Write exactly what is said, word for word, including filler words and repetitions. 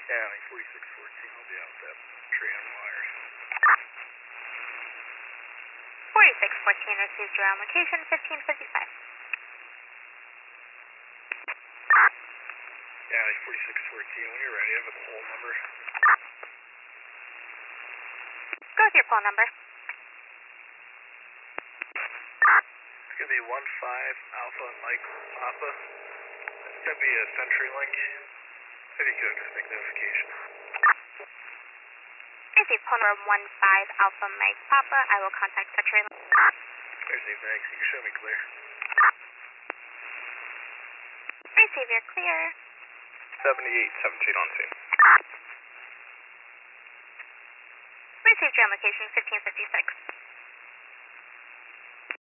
Yeah, like forty-six fourteen, I'll be out with that tree on wires. forty-six fourteen received your on location, fifteen fifty-five. Yeah, like forty-six fourteen, when you're ready, I have a pole number. Go with your phone number. It's going to be one five Alpha Mike Papa. It's going to be a CenturyLink. If you could just make notification. Receive phone number one five Alpha Mike Papa. I will contact CenturyLink. Receive, thanks. You can show me clear. Receive, you're clear. seventy-eight seventeen on scene. Received your on location, fifteen fifty-six.